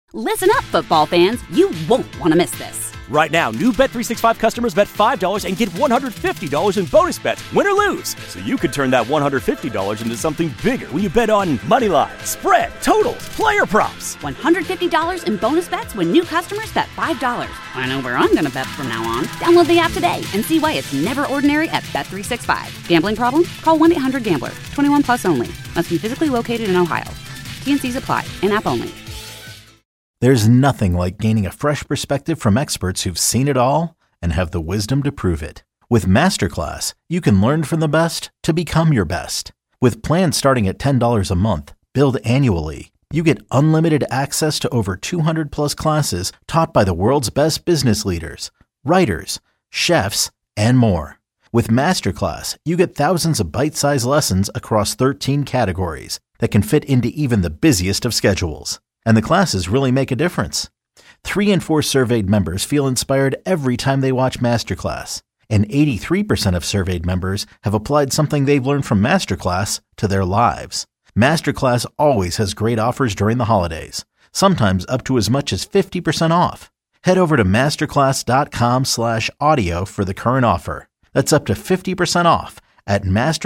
Listen up, football fans. You won't want to miss this. Right now, new Bet365 customers bet $5 and get $150 in bonus bets, win or lose. So you could turn that $150 into something bigger when you bet on money line, spread, totals, player props. $150 in bonus bets when new customers bet $5. I know where I'm going to bet from now on. Download the app today and see why it's never ordinary at Bet365. Gambling problem? Call 1-800-GAMBLER. 21 plus only. Must be physically located in Ohio. T&Cs apply. In-app only. There's nothing like gaining a fresh perspective from experts who've seen it all and have the wisdom to prove it. With Masterclass, you can learn from the best to become your best. With plans starting at $10 a month, billed annually, you get unlimited access to over 200 plus classes taught by the world's best business leaders, writers, chefs, and more. With Masterclass, you get thousands of bite-sized lessons across 13 categories that can fit into even the busiest of schedules. And the classes really make a difference. 3 in 4 surveyed members feel inspired every time they watch Masterclass. And 83% of surveyed members have applied something they've learned from Masterclass to their lives. Masterclass always has great offers during the holidays, sometimes up to as much as 50% off. Head over to masterclass.com/audio for the current offer. That's up to 50% off at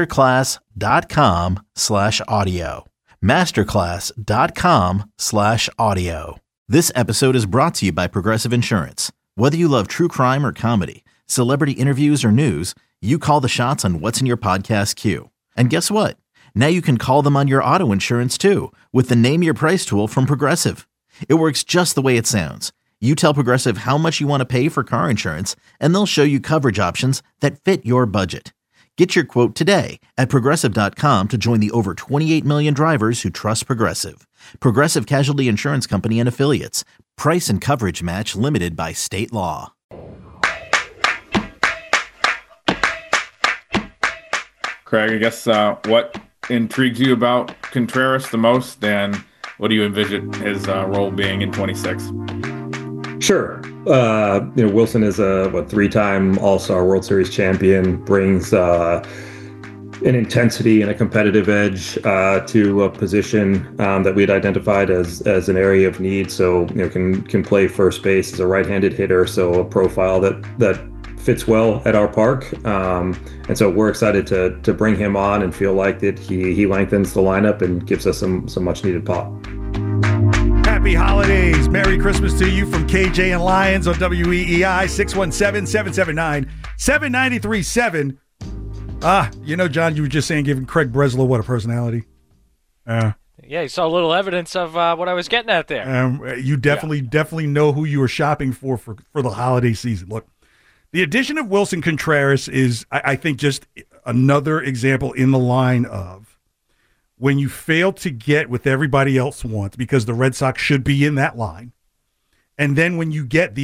masterclass.com/audio. masterclass.com/audio. This episode is brought to you by Progressive Insurance. Whether you love true crime or comedy, celebrity interviews or news, you call the shots on what's in your podcast queue. And guess what? Now you can call them on your auto insurance too with the Name Your Price tool from Progressive. It works just the way it sounds. You tell Progressive how much you want to pay for car insurance, and they'll show you coverage options that fit your budget. Get your quote today at Progressive.com to join the over 28 million drivers who trust Progressive. Progressive Casualty Insurance Company and Affiliates. Price and coverage match limited by state law. Craig, I guess what intrigues you about Contreras the most, and what do you envision his role being in 26? Sure. Wilson is a 3-time All-Star World Series champion, brings an intensity and a competitive edge to a position that we had identified as an area of need. So, can play first base as a right-handed hitter, so a profile that fits well at our park. And so we're excited to bring him on and feel like that he lengthens the lineup and gives us some much needed pop. Happy holidays. Merry Christmas to you from KJ and Lyons on WEEI 617-779-7937. John, you were just saying giving Craig Breslow what a personality. Yeah, you saw a little evidence of what I was getting at there. You definitely know who you were shopping for the holiday season. Look, the addition of Wilson Contreras is, I think, just another example in the line of when you fail to get what everybody else wants, because the Red Sox should be in that line. And then when you get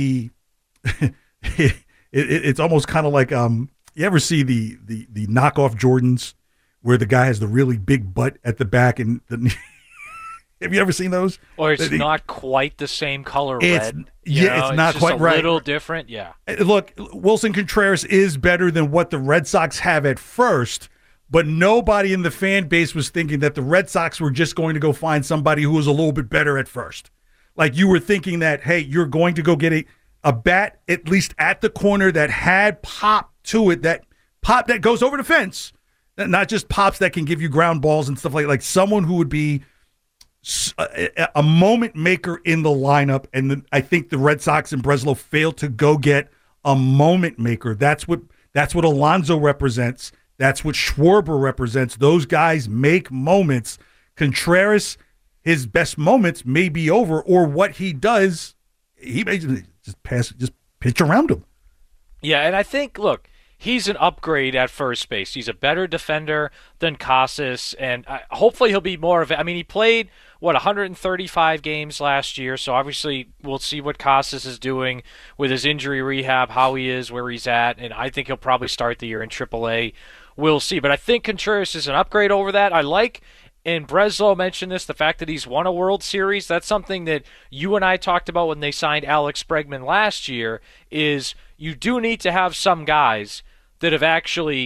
it's almost kind of like, you ever see the knockoff Jordans where the guy has the really big butt at the back and have you ever seen those? Or it's not quite the same color red. It's not quite right. A little different, yeah. Look, Wilson Contreras is better than what the Red Sox have at first, but nobody in the fan base was thinking that the Red Sox were just going to go find somebody who was a little bit better at first. Like, you were thinking that, hey, you're going to go get a bat, at least at the corner, that had pop to it, that pop that goes over the fence, not just pops that can give you ground balls and stuff like someone who would be a moment maker in the lineup. And I think the Red Sox and Breslow failed to go get a moment maker. That's what Alonso represents. That's what Schwarber represents. Those guys make moments. Contreras, his best moments may be over, or what he does, he may just pitch around him. Yeah, and I think, look, he's an upgrade at first base. He's a better defender than Casas, and hopefully he'll be more of it. I mean, he played, 135 games last year, so obviously we'll see what Casas is doing with his injury rehab, how he is, where he's at, and I think he'll probably start the year in AAA. We'll see. But I think Contreras is an upgrade over that. I like, and Breslow mentioned this, the fact that he's won a World Series. That's something that you and I talked about when they signed Alex Bregman last year, is you do need to have some guys that have actually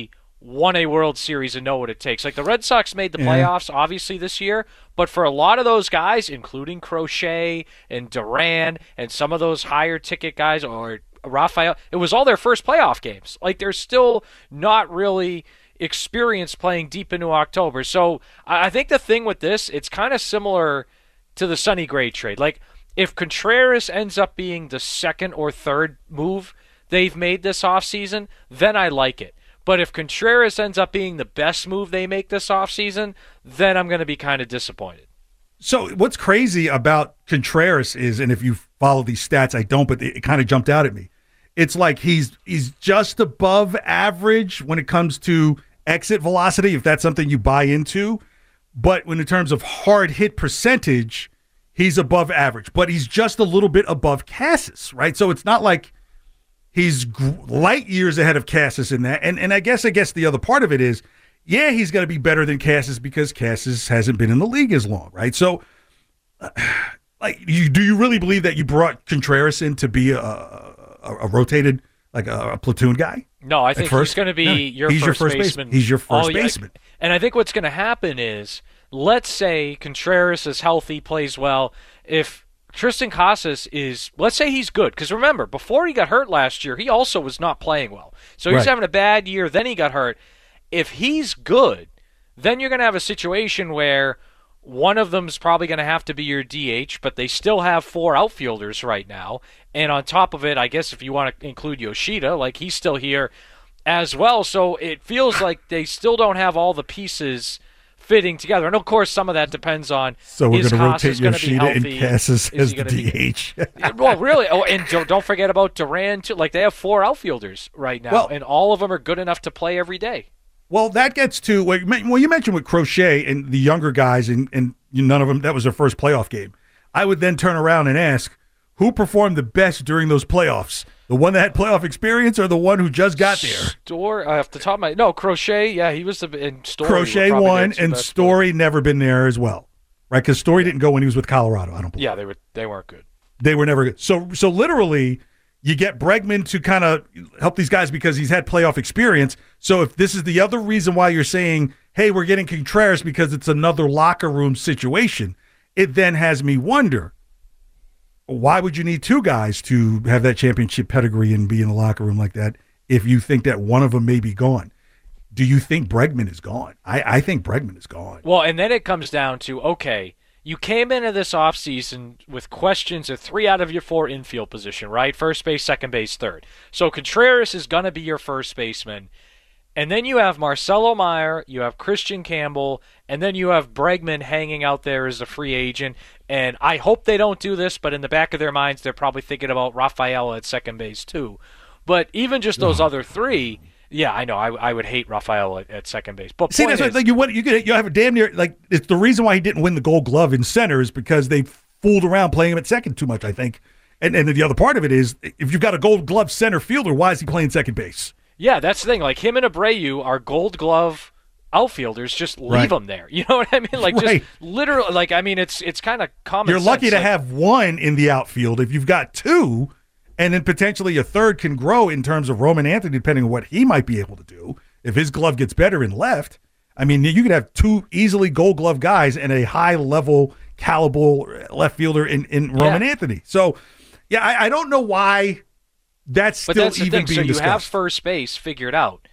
won a World Series and know what it takes. Like the Red Sox made the playoffs, obviously, this year, but for a lot of those guys, including Crochet and Duran and some of those higher ticket guys, or Rafael, it was all their first playoff games. Like they're still not really experienced playing deep into October. So I think the thing with this, it's kind of similar to the Sonny Gray trade. Like if Contreras ends up being the second or third move they've made this offseason, then I like it. But if Contreras ends up being the best move they make this offseason, then I'm going to be kind of disappointed. So what's crazy about Contreras is, and if you follow these stats, I don't, but it kind of jumped out at me. It's like he's just above average when it comes to exit velocity, if that's something you buy into. But when in terms of hard hit percentage, he's above average. But he's just a little bit above Casas, right? So it's not like he's light years ahead of Casas in that. And I guess the other part of it is, yeah, he's going to be better than Casas because Casas hasn't been in the league as long, right? So, do you really believe that you brought Contreras in to be a rotated, like a platoon guy? No, I think he's going to be your first baseman. He's your first baseman. And I think what's going to happen is, let's say Contreras is healthy, plays well. If Tristan Casas is, let's say he's good, because remember, before he got hurt last year, he also was not playing well. So he's having a bad year, then he got hurt. If he's good, then you're going to have a situation where one of them's probably going to have to be your DH, but they still have 4 outfielders right now. And on top of it, I guess if you want to include Yoshida, like he's still here as well. So it feels like they still don't have all the pieces fitting together. And of course, some of that depends on, so we're going to rotate Yoshida and Casas as the DH. Well, really. Oh, and don't forget about Duran too. Like they have 4 outfielders right now, and all of them are good enough to play every day. Well, that gets to, well, you mentioned with Crochet and the younger guys, and none of them, that was their first playoff game. I would then turn around and ask, who performed the best during those playoffs? The one that had playoff experience or the one who just got there? Off the top of my, no, Crochet, yeah, he was in Story. Crochet won, and Story never been there as well, right? Because Story didn't go when he was with Colorado, I don't believe. Yeah, they weren't good. They were never good. So literally, you get Bregman to kind of help these guys because he's had playoff experience. So if this is the other reason why you're saying, hey, we're getting Contreras because it's another locker room situation, it then has me wonder, why would you need 2 guys to have that championship pedigree and be in the locker room like that if you think that one of them may be gone? Do you think Bregman is gone? I think Bregman is gone. Well, and then it comes down to, okay, you came into this offseason with questions at 3 out of your 4 infield position, right? First base, second base, third. So Contreras is going to be your first baseman. And then you have Marcelo Meyer, you have Christian Campbell, and then you have Bregman hanging out there as a free agent. And I hope they don't do this, but in the back of their minds, they're probably thinking about Rafael at second base too. But even just those other 3, yeah, I know. I would hate Rafael at second base. But see, that's like you have a damn near, like, it's the reason why he didn't win the Gold Glove in center is because they fooled around playing him at second too much, I think. And the other part of it is, if you've got a Gold Glove center fielder, why is he playing second base? Yeah, that's the thing. Like him and Abreu are Gold Glove outfielders. Just leave them there. You know what I mean? Like just literally. Like I mean, it's kind of common. You're lucky to have one in the outfield. If you've got 2. And then potentially a third can grow in terms of Roman Anthony, depending on what he might be able to do. If his glove gets better in left, I mean, you could have 2 easily Gold Glove guys and a high-level caliber left fielder in Roman Anthony. So, yeah, I don't know why that's still even being discussed. So you have first base figured out.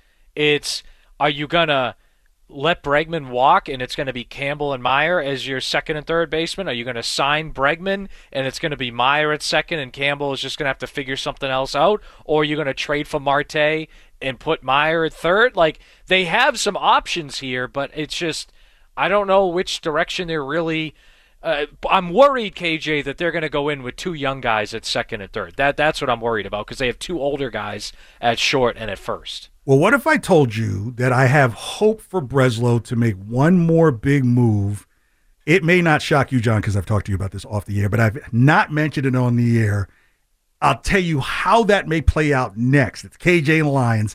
Are you going to let Bregman walk, and it's going to be Campbell and Meyer as your second and third baseman? Are you going to sign Bregman, and it's going to be Meyer at second, and Campbell is just going to have to figure something else out? Or are you going to trade for Marte and put Meyer at third? Like, they have some options here, but it's just, I don't know which direction they're really I'm worried, KJ, that they're going to go in with 2 young guys at second and third. That's what I'm worried about, because they have 2 older guys at short and at first. Well, what if I told you that I have hope for Breslow to make one more big move? It may not shock you, John, because I've talked to you about this off the air, but I've not mentioned it on the air. I'll tell you how that may play out next. It's KJ and Lions.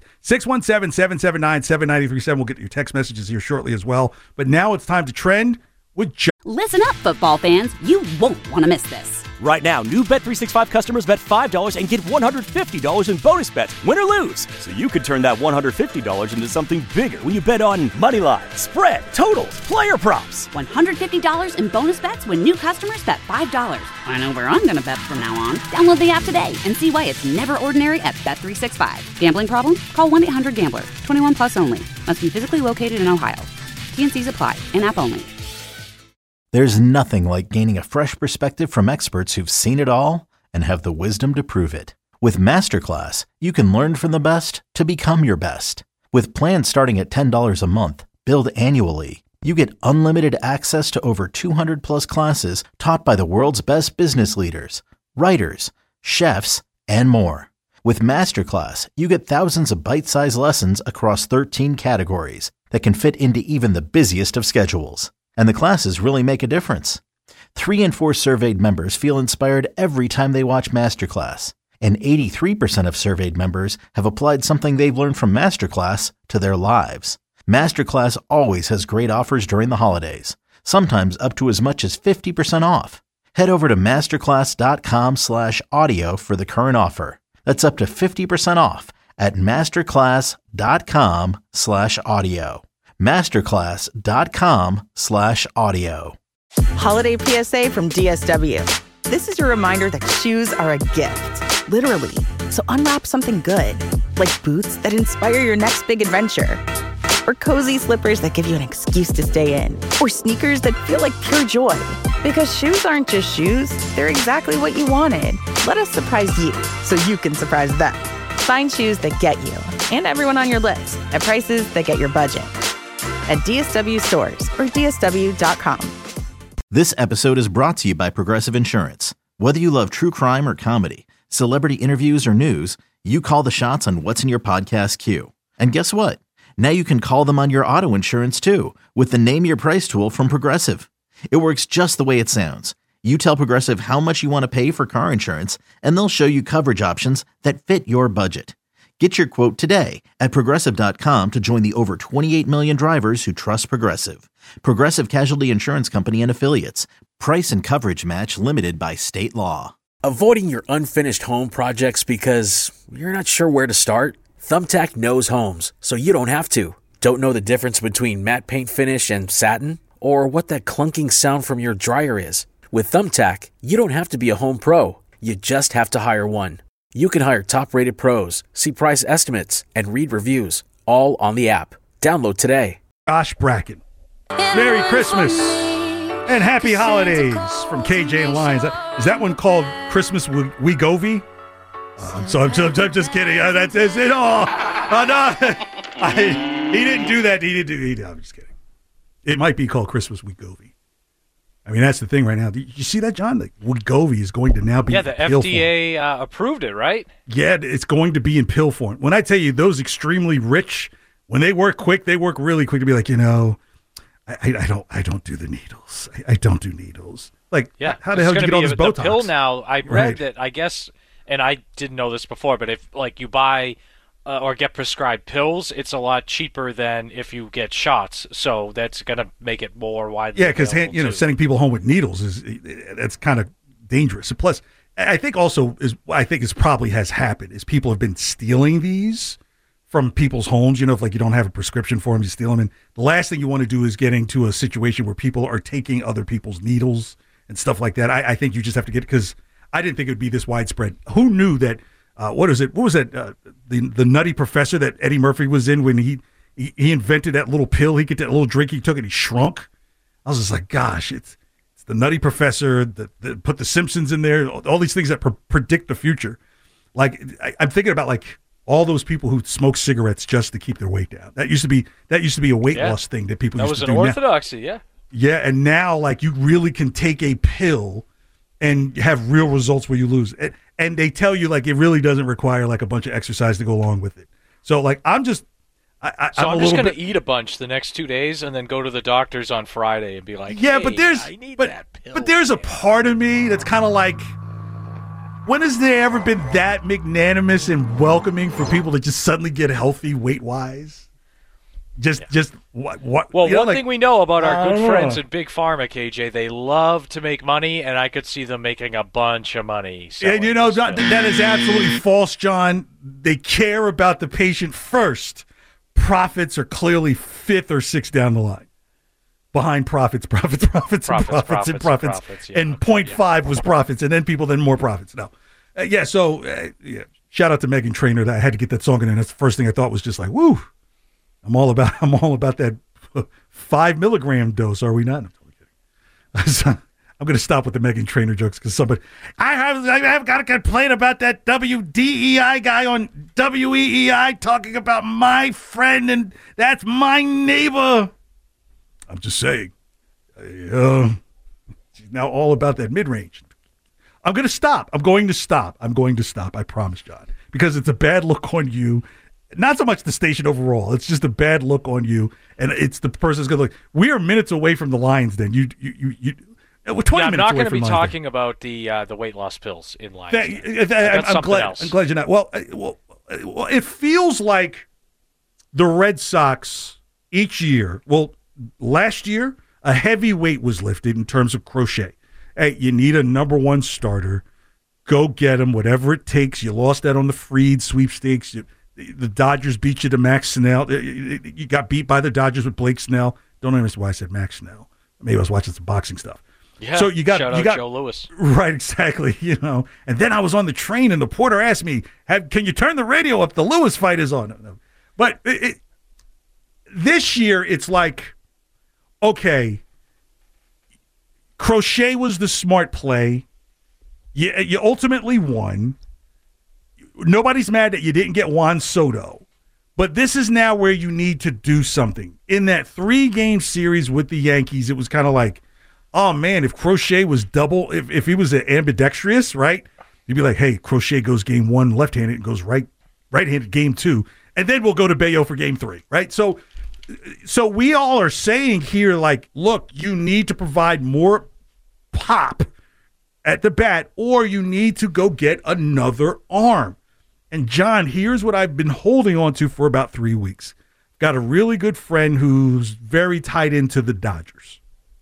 617-779-7937. We'll get your text messages here shortly as well. But now it's time to trend with John. Listen up, football fans. You won't want to miss this. Right now, new Bet365 customers bet $5 and get $150 in bonus bets, win or lose. So you could turn that $150 into something bigger when you bet on moneyline, spread, totals, player props. $150 in bonus bets when new customers bet $5. I know where I'm going to bet from now on. Download the app today and see why it's never ordinary at Bet365. Gambling problem? Call 1-800-GAMBLER. 21 plus only. Must be physically located in Ohio. T&Cs apply. In-app only. There's nothing like gaining a fresh perspective from experts who've seen it all and have the wisdom to prove it. With Masterclass, you can learn from the best to become your best. With plans starting at $10 a month, billed annually, you get unlimited access to over 200 plus classes taught by the world's best business leaders, writers, chefs, and more. With Masterclass, you get thousands of bite-sized lessons across 13 categories that can fit into even the busiest of schedules. And the classes really make a difference. 3 in 4 surveyed members feel inspired every time they watch Masterclass. And 83% of surveyed members have applied something they've learned from Masterclass to their lives. Masterclass always has great offers during the holidays, sometimes up to as much as 50% off. Head over to masterclass.com/audio for the current offer. That's up to 50% off at masterclass.com/audio. masterclass.com/audio. Holiday PSA from DSW. This is your reminder that shoes are a gift, literally. So unwrap something good, like boots that inspire your next big adventure, or cozy slippers that give you an excuse to stay in, or sneakers that feel like pure joy. Because shoes aren't just shoes, they're exactly what you wanted. Let us surprise you so you can surprise them. Find shoes that get you and everyone on your list at prices that get your budget. At DSW stores or DSW.com. This episode is brought to you by Progressive Insurance. Whether you love true crime or comedy, celebrity interviews or news, you call the shots on what's in your podcast queue. And guess what? Now you can call them on your auto insurance too with the Name Your Price tool from Progressive. It works just the way it sounds. You tell Progressive how much you want to pay for car insurance, and they'll show you coverage options that fit your budget. Get your quote today at Progressive.com to join the over 28 million drivers who trust Progressive. Progressive Casualty Insurance Company and Affiliates. Price and coverage match limited by state law. Avoiding your unfinished home projects because you're not sure where to start? Thumbtack knows homes, so you don't have to. Don't know the difference between matte paint finish and satin? Or what that clunking sound from your dryer is? With Thumbtack, you don't have to be a home pro. You just have to hire one. You can hire top-rated pros, see price estimates, and read reviews, all on the app. Download today. Josh Bracken. Merry Christmas and Happy Holidays from KJ and Lions. Is that one called Christmas Wegovy? I'm just kidding. That's it. Oh, no. He didn't do that. I'm just kidding. It might be called Christmas Wegovy. I mean, that's the thing right now. Did you see that, John? Like, Wegovy is going to now be the FDA approved it, right? Yeah, it's going to be in pill form. When I tell you those extremely rich, when they work quick, they work really quick to be like, I don't do the needles. I don't do needles. Like, how the hell did you get all this Botox? The pill now, I read that, I guess, and I didn't know this before, but if like you buy or get prescribed pills, it's a lot cheaper than if you get shots. So that's going to make it more widely available. Yeah, because sending people home with needles that's kind of dangerous. And plus, I think also is probably has happened is people have been stealing these from people's homes. If like you don't have a prescription for them, you steal them. And the last thing you want to do is get into a situation where people are taking other people's needles and stuff like that. I think you just have to because I didn't think it would be this widespread. Who knew that? What was that? The Nutty Professor that Eddie Murphy was in when he invented that little pill. He get that little drink he took and he shrunk. I was just like, gosh, it's the Nutty Professor that put the Simpsons in there. All these things that predict the future. Like I'm thinking about like all those people who smoke cigarettes just to keep their weight down. That used to be a weight loss thing that people used to do. That was an orthodoxy, yeah. Yeah, and now like you really can take a pill and have real results where you lose. And they tell you like it really doesn't require like a bunch of exercise to go along with it. So like I'm just going to eat a bunch the next 2 days and then go to the doctors on Friday and be like, yeah, hey, but there's a part of me that's kind of like, when has there ever been that magnanimous and welcoming for people to just suddenly get healthy weight wise? Just what? Well, you know, one thing we know about our good friends in Big Pharma, KJ, they love to make money, and I could see them making a bunch of money. And you know, that is absolutely false, John. They care about the patient first. Profits are clearly fifth or sixth down the line. Behind profits. And 0.5 was profits, and then people, then more profits. No. Shout out to Meghan Trainor. I had to get that song in, and that's the first thing I thought was just like, woo. I'm all about that 5 milligram dose. Are we not? I'm totally kidding. I'm going to stop with the Meghan Trainor jokes because I have got to complain about that WDEI guy on WEEI talking about my friend, and that's my neighbor. I'm just saying. She's now all about that mid-range. I'm going to stop. I promise, John, because it's a bad look on you. Not so much the station overall. It's just a bad look on you, and it's the person's going to look. We are minutes away from the Lions. Then we're 20 minutes away from I'm not going to be Lions, talking about the weight loss pills in Lions. I'm glad you're not. Well, it feels like the Red Sox each year. Well, last year a heavy weight was lifted in terms of Crochet. Hey, you need a number one starter. Go get him, whatever it takes. You lost that on the Fried sweepstakes. The Dodgers beat you to Max Snell. You got beat by the Dodgers with Blake Snell. Don't understand why I said Max Snell. Maybe I was watching some boxing stuff. Yeah, so you got Joe Louis. Right, exactly. And then I was on the train, and the porter asked me, "Can you turn the radio up? The Lewis fight is on." No. But this year, it's like, okay, Crochet was the smart play. You ultimately won. Nobody's mad that you didn't get Juan Soto, but this is now where you need to do something. In that 3-game series with the Yankees, it was kind of like, oh man, if Crochet was if he was ambidextrous, right? You'd be like, hey, Crochet goes game 1 left-handed and goes right-handed game 2, and then we'll go to Bayo for game 3, right? So we all are saying here, like, look, you need to provide more pop at the bat, or you need to go get another arm. And John, here's what I've been holding on to for about 3 weeks. Got a really good friend who's very tied into the Dodgers.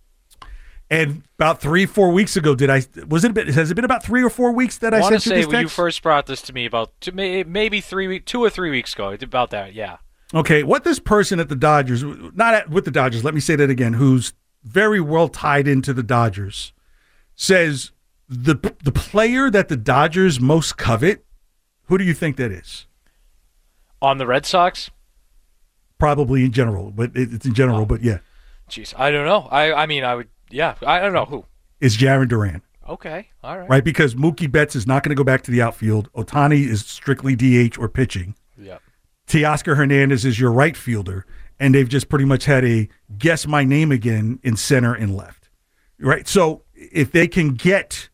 And about 3-4 weeks ago, has it been about 3 or 4 weeks that I sent you this text? I want to say when you first brought this to me maybe 2 or 3 weeks ago, about that, yeah. Okay, what this person at the Dodgers, with the Dodgers, let me say that again, who's very well tied into the Dodgers, says the player that the Dodgers most covet, who do you think that is? On the Red Sox? Probably in general, but it's in general, but yeah. Jeez, I don't know. I don't know who. It's Jarren Duran. Okay, all right. Right, because Mookie Betts is not going to go back to the outfield. Ohtani is strictly DH or pitching. Yep. Teoscar Hernandez is your right fielder, and they've just pretty much had a guess my name again in center and left. Right? So if they can get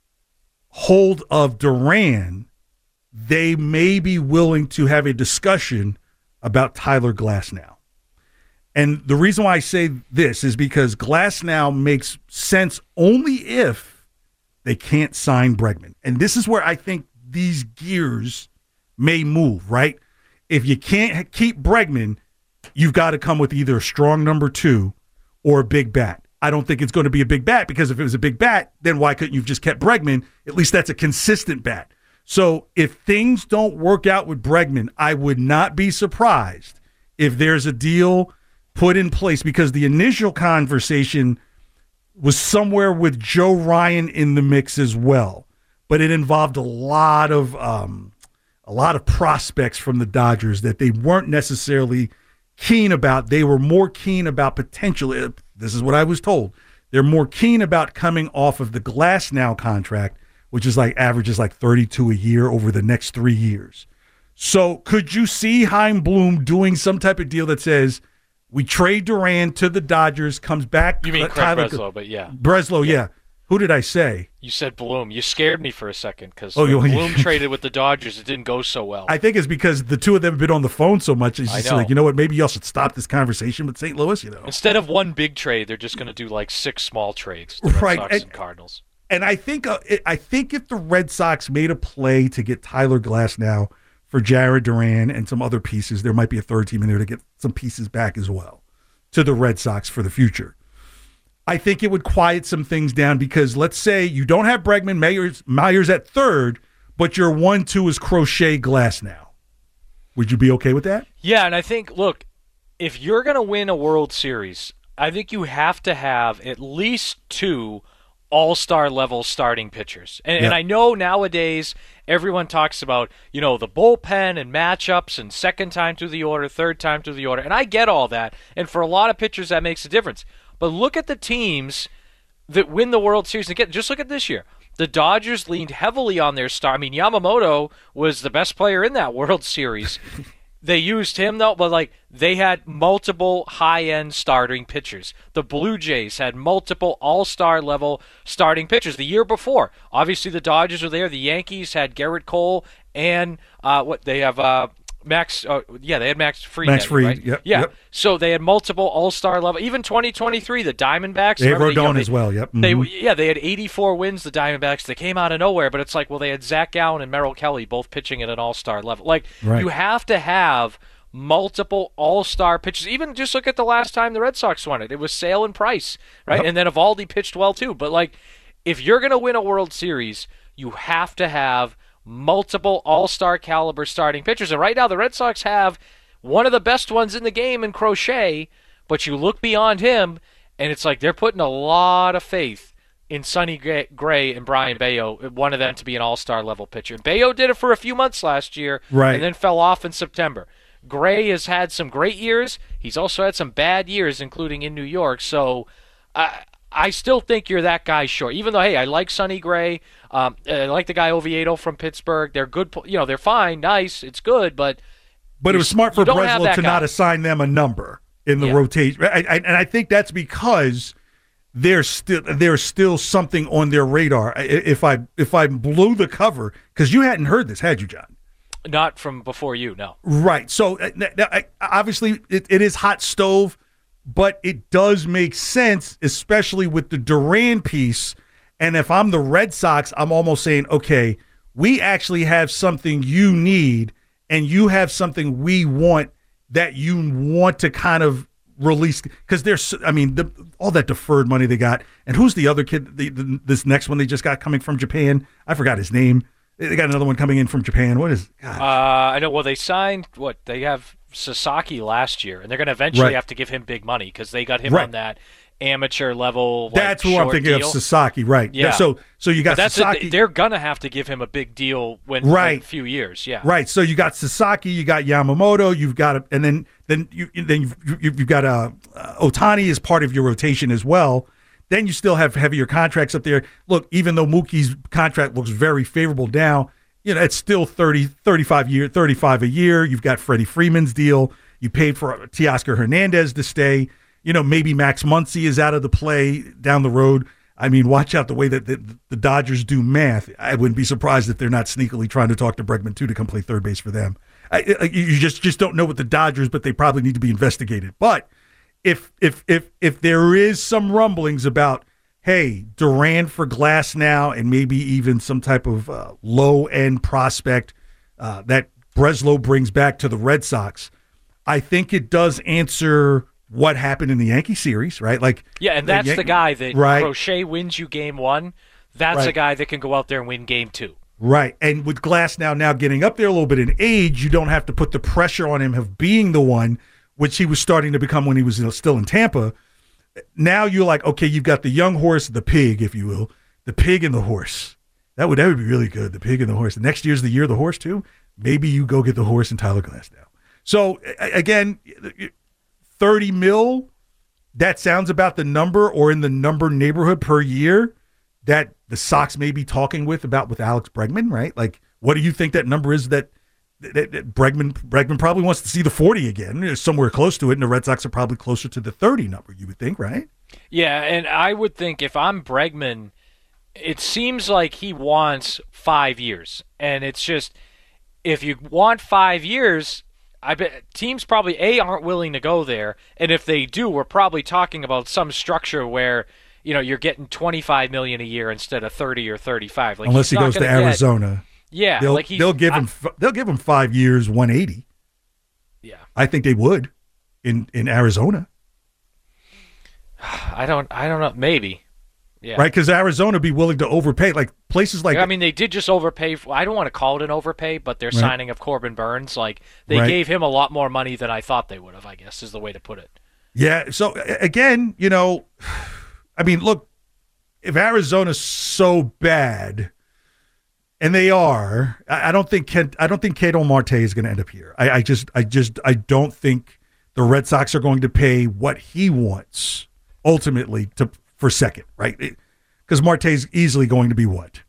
hold of Duran, they may be willing to have a discussion about Tyler Glasnow. And the reason why I say this is because Glasnow makes sense only if they can't sign Bregman. And this is where I think these gears may move, right? If you can't keep Bregman, you've got to come with either a strong number 2 or a big bat. I don't think it's going to be a big bat, because if it was a big bat, then why couldn't you have just kept Bregman? At least that's a consistent bat. So if things don't work out with Bregman, I would not be surprised if there's a deal put in place, because the initial conversation was somewhere with Joe Ryan in the mix as well. But it involved a lot of prospects from the Dodgers that they weren't necessarily keen about. They were more keen about potentially, this is what I was told, they're more keen about coming off of the Glasnow contract, which is averages 32 a year over the next 3 years. So could you see Chaim Bloom doing some type of deal that says, we trade Duran to the Dodgers, comes back. You mean Craig Breslow, but yeah. Breslow, yeah. Who did I say? You said Bloom. You scared me for a second, because Bloom traded with the Dodgers, it didn't go so well. I think it's because the two of them have been on the phone so much. It's just like, you know what, maybe y'all should stop this conversation with St. Louis, Instead of one big trade, they're just going to do 6 small trades, the Red Sox and Cardinals. And I think if the Red Sox made a play to get Tyler Glasnow for Jared Duran and some other pieces. There might be a third team in there to get some pieces back as well to the Red Sox for the future. I think it would quiet some things down because let's say you don't have Bregman, Myers at third, but your 1-2 is Crochet, Glasnow. Would you be okay with that? Yeah, and I think, look, if you're going to win a World Series, I think you have to have at least 2 all-star level starting pitchers. And I know nowadays everyone talks about, the bullpen and matchups and second time through the order, third time through the order. And I get all that. And for a lot of pitchers, that makes a difference. But look at the teams that win the World Series. Again, just look at this year. The Dodgers leaned heavily on their star. I mean, Yamamoto was the best player in that World Series. They used him, though, but, they had multiple high-end starting pitchers. The Blue Jays had multiple all-star level starting pitchers the year before. Obviously, the Dodgers were there. The Yankees had Garrett Cole and they have Max. They had Max Fried. Max Fried, right? yep. Yeah. Yep. So they had multiple all-star level. Even 2023, the Diamondbacks. They had Rodon as well, yep. Mm-hmm. They had 84 wins, the Diamondbacks. They came out of nowhere, but it's they had Zach Gallen and Merrill Kelly both pitching at an all-star level. Right. You have to have multiple all-star pitchers. Even just look at the last time the Red Sox won it. It was Sale and Price, right? Yep. And then Eovaldi pitched well, too. But, if you're going to win a World Series, you have to have multiple all-star caliber starting pitchers. And right now the Red Sox have one of the best ones in the game in Crochet, but you look beyond him, and it's they're putting a lot of faith in Sonny Gray and Brian Bayo, one of them to be an all-star level pitcher. Bayo did it for a few months last year and then fell off in September. Gray has had some great years. He's also had some bad years, including in New York. So I still think you're that guy short. Even though, hey, I like Sonny Gray. I like the guy Oviedo from Pittsburgh. They're good. They're fine, nice. It's good, but it was smart for Breslow to not assign them a number in the rotation. And I think that's because there's still something on their radar. If I blew the cover, because you hadn't heard this, had you, John? Not from before you, no. Right. So obviously it is hot stove, but it does make sense, especially with the Duran piece. And if I'm the Red Sox, I'm almost saying, okay, we actually have something you need, and you have something we want that you want to kind of release. Because all that deferred money they got. And who's the other kid, this next one they just got coming from Japan? I forgot his name. They got another one coming in from Japan. What is? I know. Well, they signed they have Sasaki last year, and they're going to eventually have to give him big money because they got him on that amateur level. That's who I'm thinking deal. Of, Sasaki, right? Yeah. So you got Sasaki. They're going to have to give him a big deal in a few years. Yeah. Right. So you got Sasaki, you got Yamamoto, you've got and then you've got Ohtani as part of your rotation as well. Then you still have heavier contracts up there. Look, even though Mookie's contract looks very favorable now, it's still 35 a year. You've got Freddie Freeman's deal. You paid for Teoscar Hernandez to stay. Maybe Max Muncy is out of the play down the road. I mean, watch out the way that the Dodgers do math. I wouldn't be surprised if they're not sneakily trying to talk to Bregman too to come play third base for them. You just don't know with the Dodgers, but they probably need to be investigated. But if there is some rumblings about, hey, Duran for Glasnow and maybe even some type of low-end prospect that Breslow brings back to the Red Sox, I think it does answer what happened in the Yankee series, right? And that's the guy that Crochet wins you game one. That's a guy that can go out there and win game two. Right. And with Glasnow now getting up there a little bit in age, you don't have to put the pressure on him of being the one, which he was starting to become when he was still in Tampa. Now you're like, okay, you've got the young horse, the pig, if you will, the pig and the horse. That would be really good, the pig and the horse. The next year's the year of the horse, too. Maybe you go get the horse and Tyler Glasnow. So, again, 30 mil, that sounds about the number or in the number neighborhood per year that the Sox may be talking with Alex Bregman, right? What do you think that number is that Bregman probably wants to see the 40 again, somewhere close to it, and the Red Sox are probably closer to the 30 number, you would think, right? Yeah, and I would think if I'm Bregman, it seems like he wants 5 years. And it's just, if you want 5 years, I bet teams probably, aren't willing to go there. And if they do, we're probably talking about some structure where, you're getting $25 million a year instead of 30 or 35. Unless he goes to Arizona. Yeah, they'll give him 5 years, 180. Yeah, I think they would in Arizona. I don't know. Maybe. Yeah. Right, because Arizona would be willing to overpay. Like places like, I mean, they did just overpay. I don't want to call it an overpay, but their signing of Corbin Burns, like they gave him a lot more money than I thought they would have. I guess is the way to put it. Yeah. So again, I mean, look, if Arizona's so bad, and they are, I don't think Ketel Marte is going to end up here. I don't think the Red Sox are going to pay what he wants ultimately for second, right? Because Marte's easily going to be what?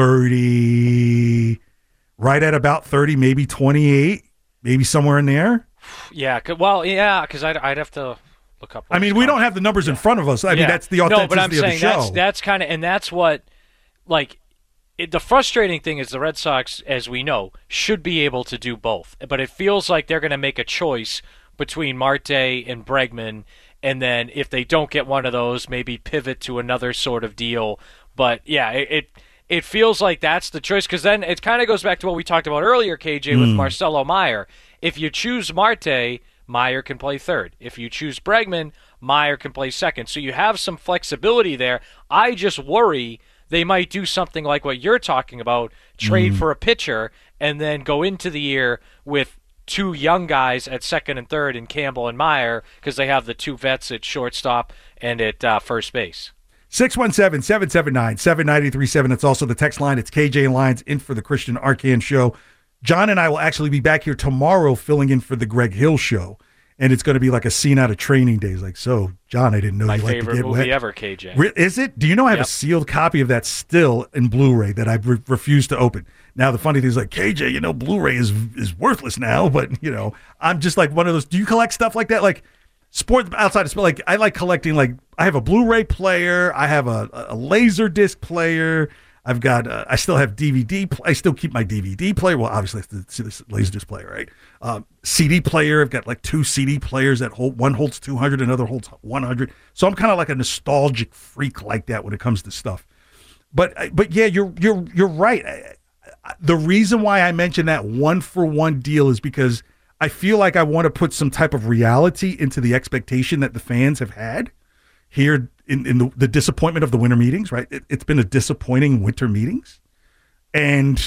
30, right at about 30, maybe 28, maybe somewhere in there. Yeah, because I'd have to look up. I mean, we don't have the numbers in front of us. I mean, that's the authenticity but I'm of the saying show. That's kind of, and that's what, like, the frustrating thing is the Red Sox, as we know, should be able to do both. But it feels like they're going to make a choice between Marte and Bregman, and then if they don't get one of those, maybe pivot to another sort of deal. But yeah, it feels like that's the choice, because then it kind of goes back to what we talked about earlier, KJ, with Marcelo Meyer. If you choose Marte, Meyer can play third. If you choose Bregman, Meyer can play second. So you have some flexibility there. I just worry they might do something like what you're talking about, trade for a pitcher, and then go into the year with two young guys at second and third in Campbell and Meyer, because they have the two vets at shortstop and at first base. 617-779-7937. It's also the text line. It's KJ Lyons in for the Christian Arcand Show. John and I will actually be back here tomorrow filling in for the Greg Hill Show. And it's going to be like a scene out of Training Days. Like, so, John, I didn't know you like to get wet. My favorite movie ever, KJ. Is it? Do you know I have a sealed copy of that still in Blu-ray that I refuse to open? Now, the funny thing is, like, KJ, Blu-ray is worthless now. But, I'm just like one of those. Do you collect stuff like that? Like, sport outside of sport. Like, I like collecting, like, I have a Blu-ray player. I have a laser disc player. I've got, I still have DVD. I still keep my DVD player. Well, obviously, it's the Laserdisc player, right? CD player. I've got like two CD players that one holds 200, another holds 100. So I'm kind of like a nostalgic freak like that when it comes to stuff. But yeah, you're right. The reason why I mentioned that 1-for-1 deal is because I feel like I want to put some type of reality into the expectation that the fans have had here in the disappointment of the winter meetings, right? It's been a disappointing winter meetings. And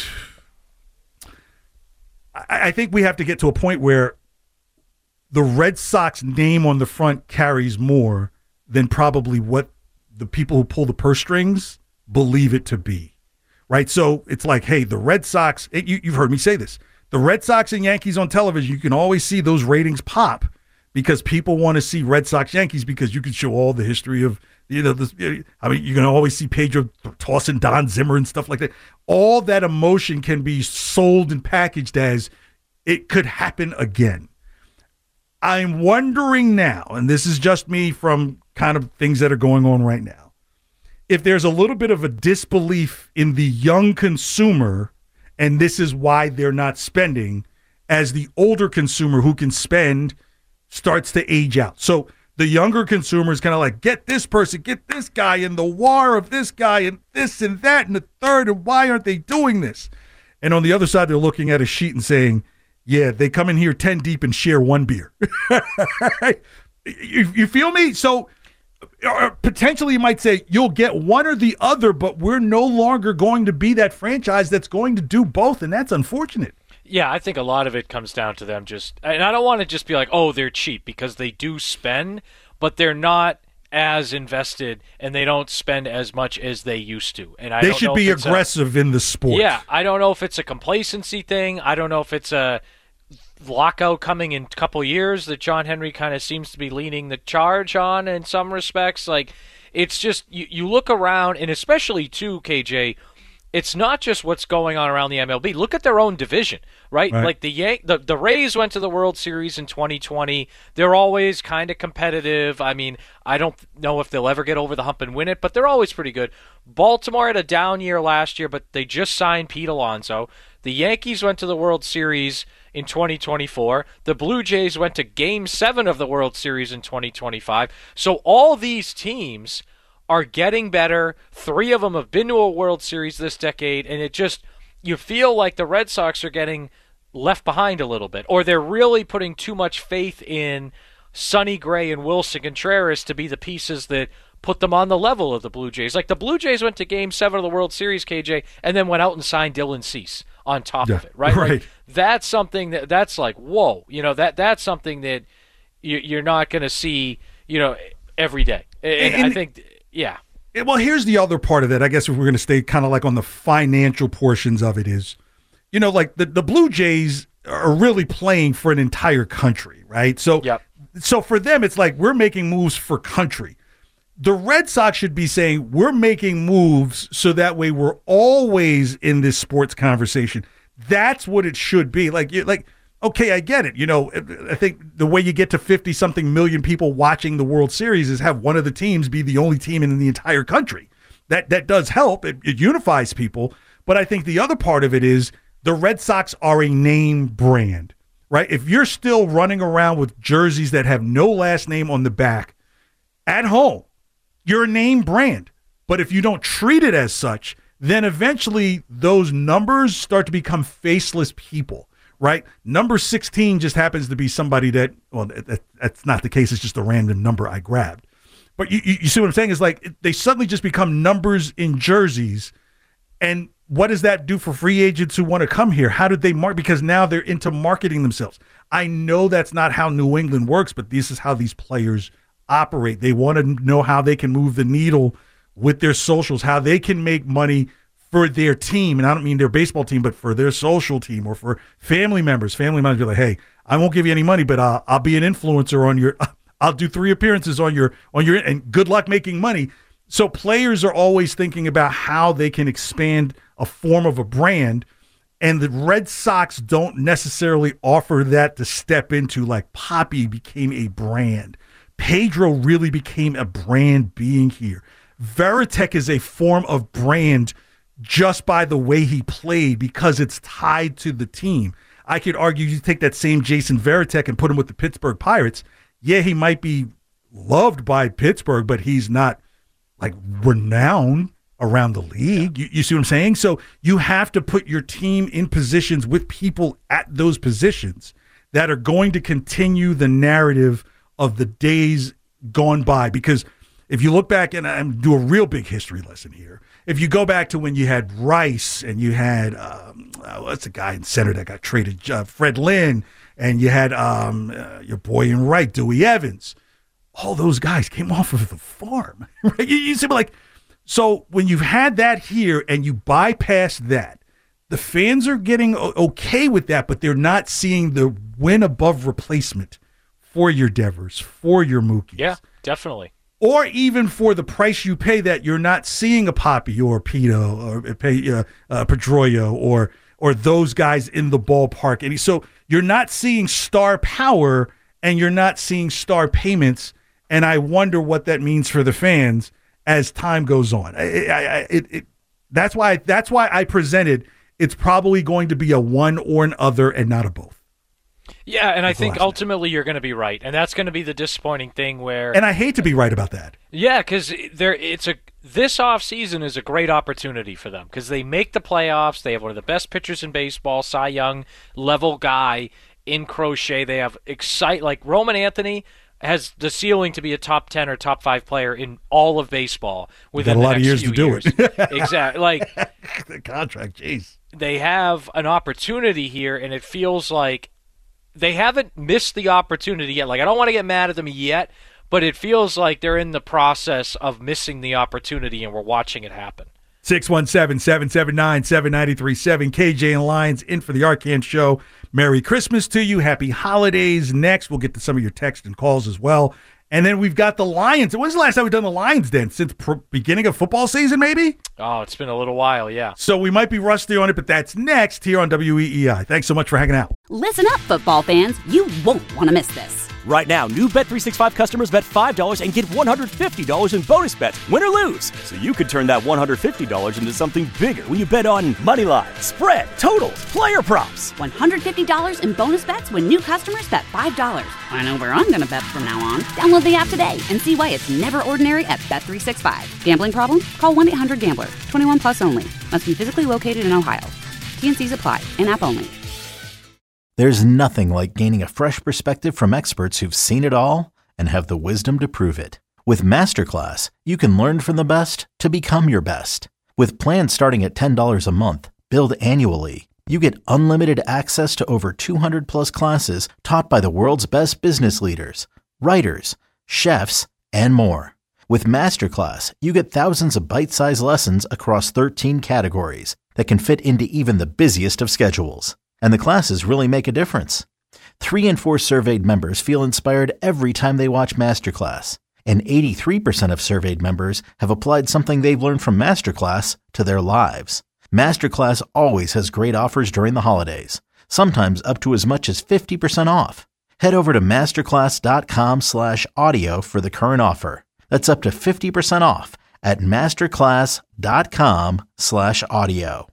I think we have to get to a point where the Red Sox name on the front carries more than probably what the people who pull the purse strings believe it to be, right? So it's like, hey, the Red Sox, you've heard me say this, the Red Sox and Yankees on television, you can always see those ratings pop because people want to see Red Sox Yankees because you can show all the history of, you can always see Pedro tossing Don Zimmer and stuff like that. All that emotion can be sold and packaged as it could happen again. I'm wondering now, and this is just me from kind of things that are going on right now, if there's a little bit of a disbelief in the young consumer, and this is why they're not spending, as the older consumer who can spend starts to age out. So the younger consumer is kind of like, get this person, get this guy, and the war of this guy, and this and that, and the third, and why aren't they doing this? And on the other side, they're looking at a sheet and saying, yeah, they come in here 10 deep and share one beer. You feel me? So potentially you might say you'll get one or the other, but we're no longer going to be that franchise that's going to do both, and that's unfortunate. Yeah, I think a lot of it comes down to them just, and I don't want to just be like, oh, they're cheap, because they do spend, but they're not as invested, and they don't spend as much as they used to. And they should be aggressive in the sport. Yeah, I don't know if it's a complacency thing. I don't know if it's a lockout coming in a couple years that John Henry kind of seems to be leaning the charge on in some respects. Like, it's just, you look around, and especially too, KJ, it's not just what's going on around the MLB. Look at their own division, right? Like the Rays went to the World Series in 2020. They're always kind of competitive. I mean, I don't know if they'll ever get over the hump and win it, but they're always pretty good. Baltimore had a down year last year, but they just signed Pete Alonso. The Yankees went to the World Series in 2024. The Blue Jays went to Game 7 of the World Series in 2025. So all these teams are getting better. 3 of them have been to a World Series this decade, and you feel like the Red Sox are getting left behind a little bit, or they're really putting too much faith in Sonny Gray and Wilson Contreras to be the pieces that put them on the level of the Blue Jays. Like the Blue Jays went to Game 7 of the World Series, KJ, and then went out and signed Dylan Cease on top of it, right? Right. Like, that's something that's like, whoa, that's something that you're not going to see, every day. And I think, yeah. Well, here's the other part of it. I guess if we're going to stay kind of like on the financial portions of it is, like the Blue Jays are really playing for an entire country, right? So, So for them, it's like we're making moves for country. The Red Sox should be saying we're making moves so that way we're always in this sports conversation. That's what it should be. Okay, I get it. I think the way you get to 50-something million people watching the World Series is have one of the teams be the only team in the entire country. That does help. It unifies people. But I think the other part of it is the Red Sox are a name brand, right? If you're still running around with jerseys that have no last name on the back at home, you're a name brand. But if you don't treat it as such, then eventually those numbers start to become faceless people. Right? Number 16 just happens to be somebody that, well, that's not the case. It's just a random number I grabbed. But you see what I'm saying? Is like they suddenly just become numbers in jerseys. And what does that do for free agents who want to come here? How did they market? Because now they're into marketing themselves. I know that's not how New England works, but this is how these players operate. They want to know how they can move the needle with their socials, how they can make money for their team, and I don't mean their baseball team, but for their social team or for family members. Family members be like, hey, I won't give you any money, but I'll be an influencer on your, I'll do 3 appearances on your, and good luck making money. So players are always thinking about how they can expand a form of a brand, and the Red Sox don't necessarily offer that to step into. Like Poppy became a brand. Pedro really became a brand being here. Varitek is a form of brand just by the way he played because it's tied to the team. I could argue you take that same Jason Varitek and put him with the Pittsburgh Pirates. Yeah, he might be loved by Pittsburgh, but he's not like renowned around the league. You see what I'm saying? So you have to put your team in positions with people at those positions that are going to continue the narrative of the days gone by. Because if you look back, and I'm do a real big history lesson here, if you go back to when you had Rice and you had, what's the guy in center that got traded, Fred Lynn, and you had your boy in right, Dewey Evans, all those guys came off of the farm. Right? You see, like, so when you've had that here and you bypass that, the fans are getting okay with that, but they're not seeing the win above replacement for your Devers, for your Mookies. Yeah, definitely. Or even for the price you pay that you're not seeing a Poppy or Pito or Pedroia or those guys in the ballpark. And so you're not seeing star power and you're not seeing star payments. And I wonder what that means for the fans as time goes on. That's why I presented it's probably going to be a one or an other and not a both. Yeah, and I think ultimately you're going to be right, and that's going to be the disappointing thing where... And I hate to be right about that. Yeah, because this offseason is a great opportunity for them because they make the playoffs. They have one of the best pitchers in baseball, Cy Young level guy in Crochet. They have like Roman Anthony has the ceiling to be a top 10 or top 5 player in all of baseball within the next few years. Exactly. Like the contract, jeez. They have an opportunity here, and it feels like they haven't missed the opportunity yet. Like, I don't want to get mad at them yet, but it feels like they're in the process of missing the opportunity, and we're watching it happen. 617-779-7937. KJ and Lyons in for the Arcand Show. Merry Christmas to you. Happy holidays. Next, we'll get to some of your texts and calls as well. And then we've got the Lions. When's the last time we've done the Lions then? Since beginning of football season, maybe? Oh, it's been a little while, yeah. So we might be rusty on it, but that's next here on WEEI. Thanks so much for hanging out. Listen up, football fans. You won't want to miss this. Right now, new Bet365 customers bet $5 and get $150 in bonus bets, win or lose. So you could turn that $150 into something bigger when you bet on money line, spread, totals, player props. $150 in bonus bets when new customers bet $5. I know where I'm going to bet from now on. Download the app today and see why it's never ordinary at Bet365. Gambling problem? Call 1-800-GAMBLER. 21 plus only. Must be physically located in Ohio. T&Cs apply. In-app only. There's nothing like gaining a fresh perspective from experts who've seen it all and have the wisdom to prove it. With Masterclass, you can learn from the best to become your best. With plans starting at $10 a month, billed annually, you get unlimited access to over 200 plus classes taught by the world's best business leaders, writers, chefs, and more. With Masterclass, you get thousands of bite-sized lessons across 13 categories that can fit into even the busiest of schedules. And the classes really make a difference. 3 in 4 surveyed members feel inspired every time they watch Masterclass. And 83% of surveyed members have applied something they've learned from Masterclass to their lives. Masterclass always has great offers during the holidays, sometimes up to as much as 50% off. Head over to masterclass.com/audio for the current offer. That's up to 50% off at masterclass.com/audio.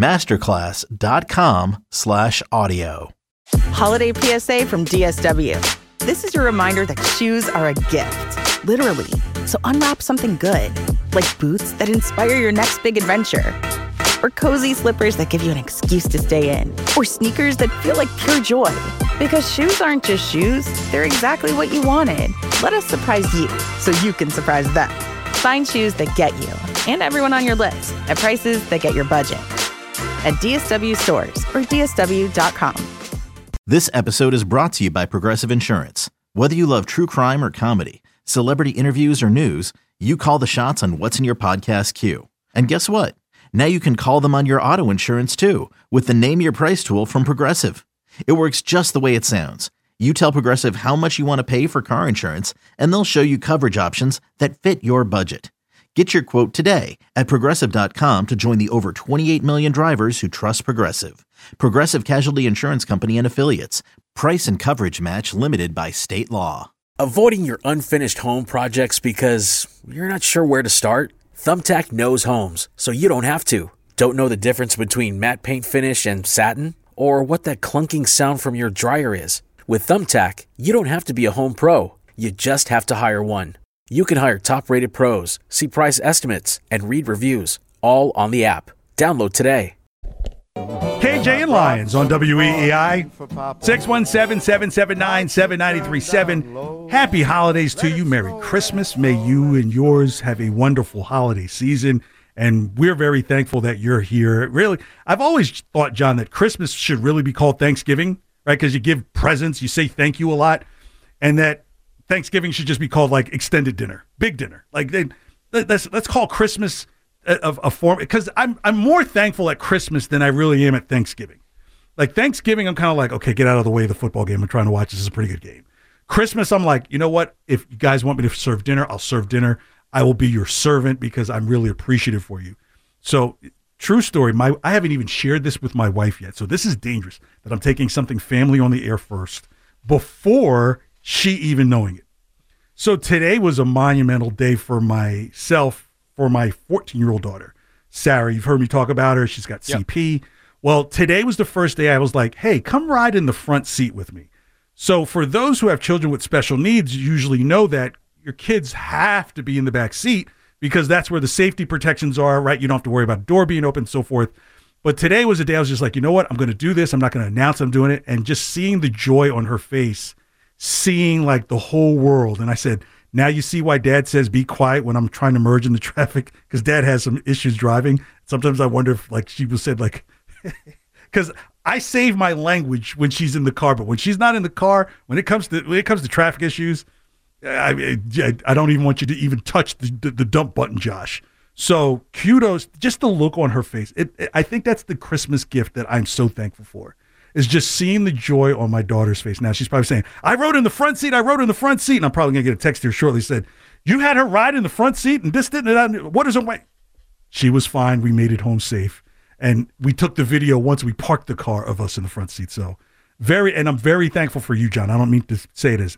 masterclass.com/audio. Holiday PSA from DSW. This is your reminder that shoes are a gift, literally. So unwrap something good, like boots that inspire your next big adventure, or cozy slippers that give you an excuse to stay in, or sneakers that feel like pure joy. Because shoes aren't just shoes, they're exactly what you wanted. Let us surprise you so you can surprise them. Find shoes that get you and everyone on your list at prices that get your budget. At DSW stores or DSW.com. This episode is brought to you by Progressive Insurance. Whether you love true crime or comedy, celebrity interviews or news, you call the shots on what's in your podcast queue. And guess what? Now you can call them on your auto insurance too with the Name Your Price tool from Progressive. It works just the way it sounds. You tell Progressive how much you want to pay for car insurance, and they'll show you coverage options that fit your budget. Get your quote today at Progressive.com to join the over 28 million drivers who trust Progressive. Progressive Casualty Insurance Company and Affiliates. Price and coverage match limited by state law. Avoiding your unfinished home projects because you're not sure where to start? Thumbtack knows homes, so you don't have to. Don't know the difference between matte paint finish and satin? Or what that clunking sound from your dryer is? With Thumbtack, you don't have to be a home pro. You just have to hire one. You can hire top-rated pros, see price estimates, and read reviews, all on the app. Download today. KJ and Lyons on WEEI, 617-779-7937. Happy holidays to you. Merry Christmas. May you and yours have a wonderful holiday season. And we're very thankful that you're here. Really, I've always thought, John, that Christmas should really be called Thanksgiving, right? Because you give presents, you say thank you a lot, and that Thanksgiving should just be called like extended dinner, big dinner. Like let's call Christmas a form, because I'm more thankful at Christmas than I really am at Thanksgiving. Like Thanksgiving, I'm kind of like, okay, get out of the way of the football game I'm trying to watch. This is a pretty good game. Christmas, I'm like, you know what? If you guys want me to serve dinner, I'll serve dinner. I will be your servant because I'm really appreciative for you. So, true story, I haven't even shared this with my wife yet. So this is dangerous that I'm taking something family on the air first before she even knowing it. So today was a monumental day for myself, for my 14-year-old daughter, Sarah. You've heard me talk about her. She's got CP. Yep. Well, today was the first day I was like, hey, come ride in the front seat with me. So for those who have children with special needs, you usually know that your kids have to be in the back seat because that's where the safety protections are, right? You don't have to worry about the door being open and so forth. But today was a day I was just like, you know what? I'm going to do this. I'm not going to announce I'm doing it. And just seeing the joy on her face, seeing like the whole world. And I said, now you see why Dad says be quiet when I'm trying to merge in the traffic, because Dad has some issues driving. Sometimes I wonder if like she was said like, because I save my language when she's in the car, but when she's not in the car, when it comes to traffic issues, I don't even want you to even touch the dump button, Josh. So kudos, just the look on her face. I think that's the Christmas gift that I'm so thankful for, is just seeing the joy on my daughter's face. Now she's probably saying, I rode in the front seat. And I'm probably going to get a text here shortly said, you had her ride in the front seat and this didn't, what is her way? She was fine. We made it home safe. And we took the video once we parked the car of us in the front seat. So I'm very thankful for you, John. I don't mean to say it as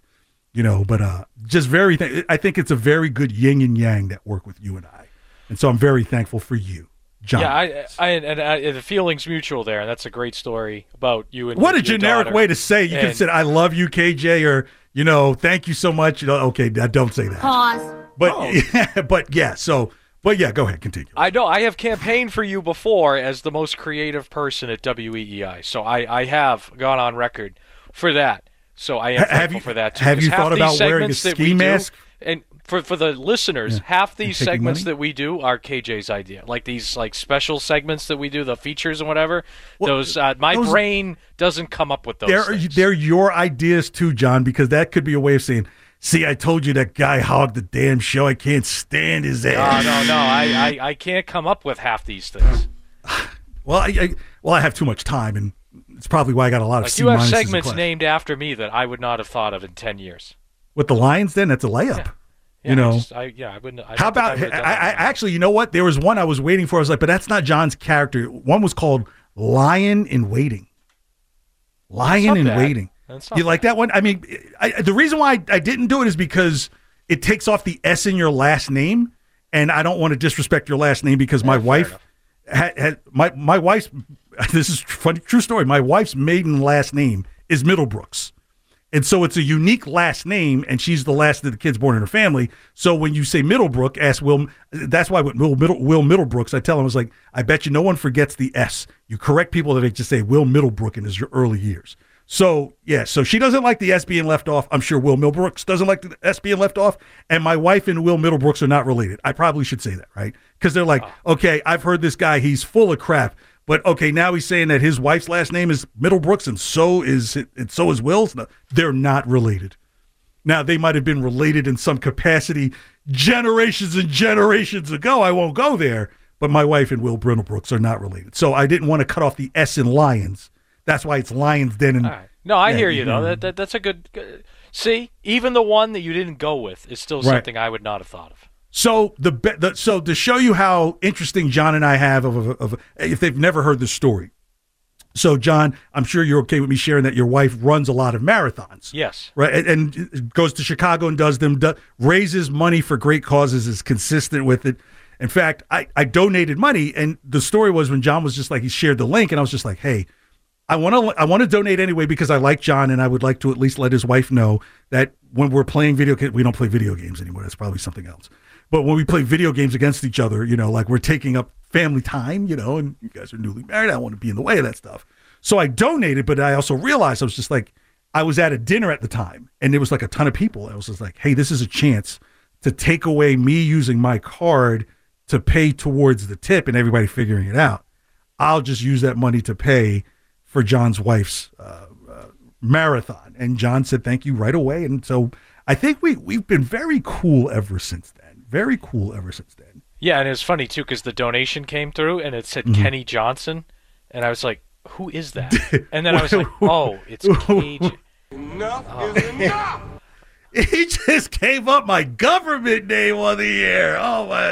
but just I think it's a very good yin and yang that work with you and I. And so I'm very thankful for you, John. Yeah, the feeling's mutual there. And that's a great story about you and what your a generic daughter. way to say it. You could have said, I love you, KJ, or, thank you so much. Okay, don't say that. Pause. But, but yeah, so But yeah, go ahead, continue. I know I have campaigned for you before as the most creative person at WEEI, so I have gone on record for that. So I am thankful for that too. Have you thought about wearing a ski mask? And for the listeners, half these segments that we do are KJ's idea. Like these like special segments that we do, the features and whatever. Well, those brain doesn't come up with those things. They're your ideas too, John, because that could be a way of saying, see, I told you that guy hogged the damn show. I can't stand his ass. No. I can't come up with half these things. Well, I have too much time, and it's probably why I got a lot of C-minuses. You have segments named after me that I would not have thought of in 10 years. With the Lions, then that's a layup. Yeah, I wouldn't. How about? I actually, you know what? There was one I was waiting for. I was like, but that's not John's character. One was called Lion in Waiting. Lion in Waiting. You like that one? I mean, the reason why I didn't do it is because it takes off the S in your last name, and I don't want to disrespect your last name because my wife had my wife's. This is funny, true story. My wife's maiden last name is Middlebrooks. And so it's a unique last name, and she's the last of the kids born in her family. So when you say Middlebrook, ask Will. That's why with Will Middlebrooks, I tell him, I was like, I bet you no one forgets the S. You correct people that they just say Will Middlebrook in his early years. So, yeah, so she doesn't like the S being left off. I'm sure Will Middlebrooks doesn't like the S being left off. And my wife and Will Middlebrooks are not related. I probably should say that, right? Because they're like, okay, I've heard this guy. He's full of crap. But okay, now he's saying that his wife's last name is Middlebrooks, and so is Will's. No, they're not related. Now they might have been related in some capacity generations and generations ago. I won't go there. But my wife and Will Middlebrooks are not related, so I didn't want to cut off the S in Lions. That's why it's Lions Den. And all right. No, I hear you though. That's a good. See, even the one that you didn't go with is still something I would not have thought of. So so to show you how interesting John and I have of if they've never heard this story. So John, I'm sure you're okay with me sharing that your wife runs a lot of marathons. Yes. Right. And goes to Chicago and does them, raises money for great causes, is consistent with it. In fact, I donated money, and the story was when John was just like, he shared the link, and I was just like, hey, I want to donate anyway because I like John, and I would like to at least let his wife know that when we're playing we don't play video games anymore. That's probably something else. But when we play video games against each other, like we're taking up family time, and you guys are newly married. I don't want to be in the way of that stuff. So I donated, but I also realized I was just like, I was at a dinner at the time, and there was like a ton of people. I was just like, hey, this is a chance to take away me using my card to pay towards the tip and everybody figuring it out. I'll just use that money to pay for John's wife's marathon. And John said, thank you right away. And so I think we've been very cool ever since then. Very cool ever since then. Yeah, and it was funny, too, because the donation came through, and it said Kenny Johnson. And I was like, who is that? And then I was like, oh, it's KJ. Enough is enough! He just gave up my government name on the air. Oh, my.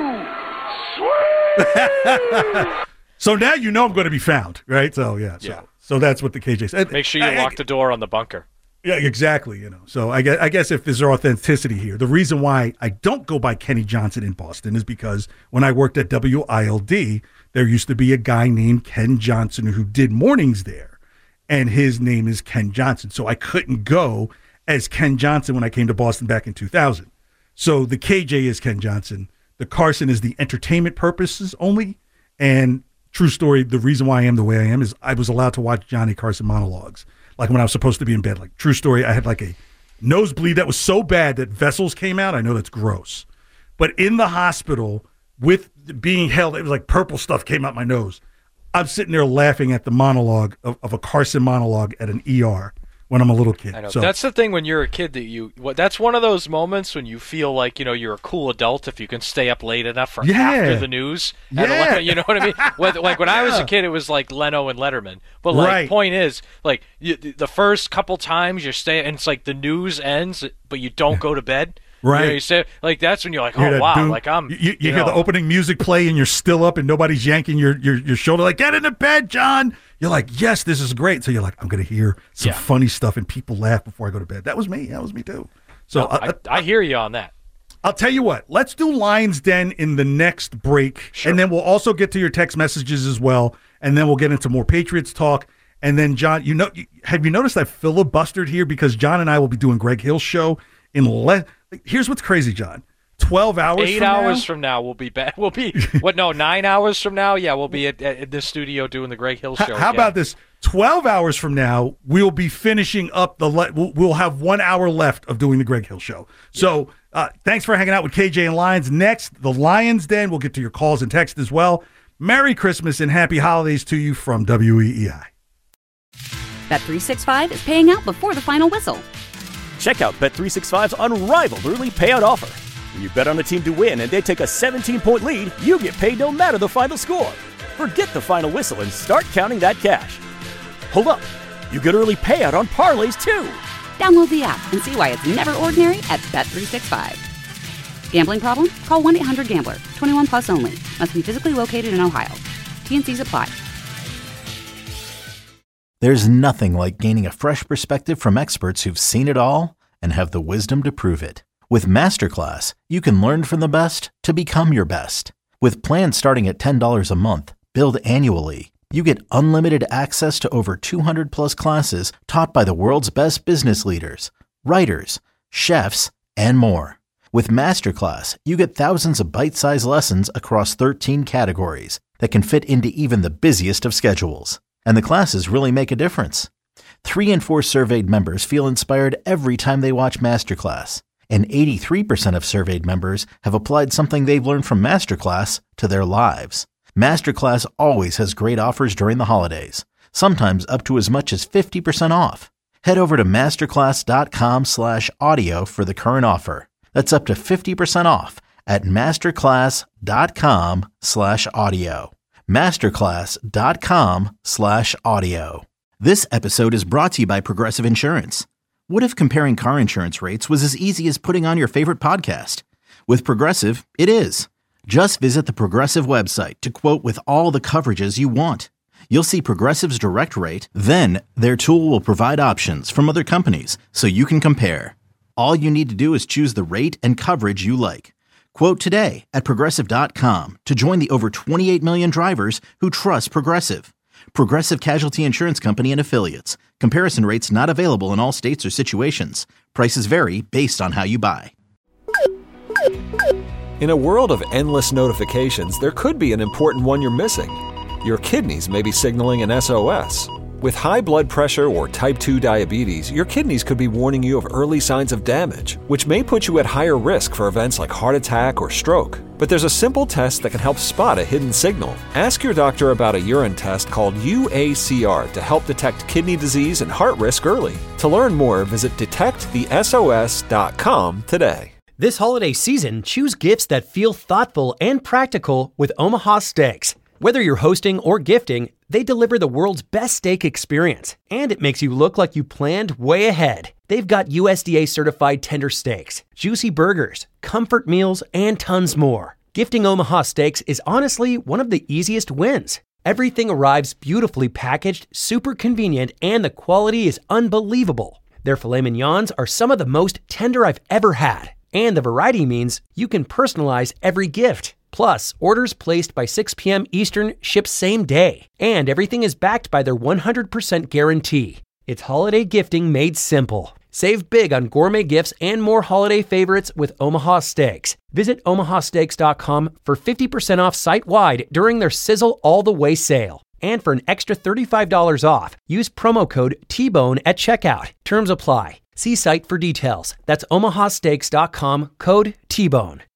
Sweet! So now you know I'm going to be found, right? So, yeah. So that's what the KJ said. Make sure you lock the door on the bunker. Yeah, exactly. So I guess if there's authenticity here, the reason why I don't go by Kenny Johnson in Boston is because when I worked at WILD, there used to be a guy named Ken Johnson who did mornings there, and his name is Ken Johnson. So I couldn't go as Ken Johnson when I came to Boston back in 2000. So the KJ is Ken Johnson. The Carson is the entertainment purposes only. And true story, the reason why I am the way I am is I was allowed to watch Johnny Carson monologues. Like when I was supposed to be in bed. Like, true story, I had like a nosebleed that was so bad that vessels came out. I know that's gross. But in the hospital, with being held, it was like purple stuff came out my nose. I'm sitting there laughing at the monologue of a Carson monologue at an ER when I'm a little kid. I know. So, that's the thing when you're a kid that's one of those moments when you feel like, you're a cool adult if you can stay up late enough for after the news. Yeah. You know what I mean? Like when I was a kid, it was like Leno and Letterman. But like, point is, like the first couple times you're staying, and it's like the news ends, but you don't go to bed. Right. You say, like, that's when you're like, oh, wow. Like, I'm. You hear the opening music play and you're still up and nobody's yanking your shoulder, like, get into bed, John. You're like, yes, this is great. So you're like, I'm going to hear some funny stuff and people laugh before I go to bed. That was me. That was me, too. So I hear you on that. I'll tell you what. Let's do Lions Den in the next break. Sure. And then we'll also get to your text messages as well. And then we'll get into more Patriots talk. And then, John, have you noticed I filibustered here? Because John and I will be doing Greg Hill's show in Here's what's crazy, John. 12 hours 8 from hours now? from now, we'll be back. We'll be, 9 hours from now? Yeah, we'll be at the studio doing the Greg Hill Show. How about this? 12 hours from now, we'll be finishing up we'll have 1 hour left of doing the Greg Hill Show. So thanks for hanging out with KJ and Lions. Next, the Lions Den. We'll get to your calls and texts as well. Merry Christmas and happy holidays to you from WEEI. Bet365 is paying out before the final whistle. Check out Bet365's unrivaled early payout offer. When you bet on a team to win and they take a 17-point lead, you get paid no matter the final score. Forget the final whistle and start counting that cash. Hold up. You get early payout on parlays, too. Download the app and see why it's never ordinary at Bet365. Gambling problem? Call 1-800-GAMBLER. 21 plus only. Must be physically located in Ohio. T&Cs apply. There's nothing like gaining a fresh perspective from experts who've seen it all and have the wisdom to prove it. With Masterclass, you can learn from the best to become your best. With plans starting at $10 a month, billed annually, you get unlimited access to over 200 plus classes taught by the world's best business leaders, writers, chefs, and more. With Masterclass, you get thousands of bite-sized lessons across 13 categories that can fit into even the busiest of schedules. And the classes really make a difference. 3 in 4 surveyed members feel inspired every time they watch Masterclass. And 83% of surveyed members have applied something they've learned from Masterclass to their lives. Masterclass always has great offers during the holidays, sometimes up to as much as 50% off. Head over to masterclass.com/audio for the current offer. That's up to 50% off at masterclass.com/audio. masterclass.com/audio. This episode is brought to you by Progressive Insurance. What if comparing car insurance rates was as easy as putting on your favorite podcast? With Progressive, it is. Just visit the Progressive website to quote with all the coverages you want. You'll see Progressive's direct rate, then their tool will provide options from other companies so you can compare. All you need to do is choose the rate and coverage you like. Quote today at Progressive.com to join the over 28 million drivers who trust Progressive. Progressive Casualty Insurance Company and Affiliates. Comparison rates not available in all states or situations. Prices vary based on how you buy. In a world of endless notifications, there could be an important one you're missing. Your kidneys may be signaling an SOS. With high blood pressure or type 2 diabetes, your kidneys could be warning you of early signs of damage, which may put you at higher risk for events like heart attack or stroke. But there's a simple test that can help spot a hidden signal. Ask your doctor about a urine test called UACR to help detect kidney disease and heart risk early. To learn more, visit detectthesos.com today. This holiday season, choose gifts that feel thoughtful and practical with Omaha Steaks. Whether you're hosting or gifting, they deliver the world's best steak experience, and it makes you look like you planned way ahead. They've got USDA certified tender steaks, juicy burgers, comfort meals, and tons more. Gifting Omaha Steaks is honestly one of the easiest wins. Everything arrives beautifully packaged, super convenient, and the quality is unbelievable. Their filet mignons are some of the most tender I've ever had, and the variety means you can personalize every gift. Plus, orders placed by 6 p.m. Eastern ship same day, and everything is backed by their 100% guarantee. It's holiday gifting made simple. Save big on gourmet gifts and more holiday favorites with Omaha Steaks. Visit omahasteaks.com for 50% off site-wide during their Sizzle All the Way sale. And for an extra $35 off, use promo code TBONE at checkout. Terms apply. See site for details. That's omahasteaks.com, code TBONE.